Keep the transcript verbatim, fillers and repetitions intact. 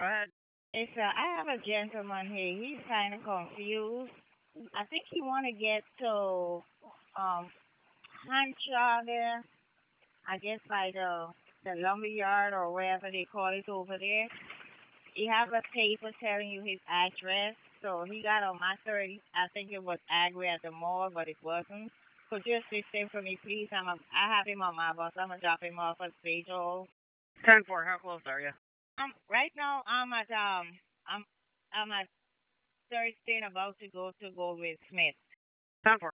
Go ahead. It's uh, I have a gentleman here. He's kind of confused. I think he want to get to um Hanshaw there. I guess by the the lumber yard or wherever they call it over there. He have a paper telling you his address. So he got on my thirty. I think it was Agri at the mall, but it wasn't. Could you assist him for me, please? I'm a, I have him on my bus. I'm gonna drop him off at Stage Hall. ten four, how close are you? Um, right now I'm at um I'm I'm at Thursday and about to go to go with Smith. ten four.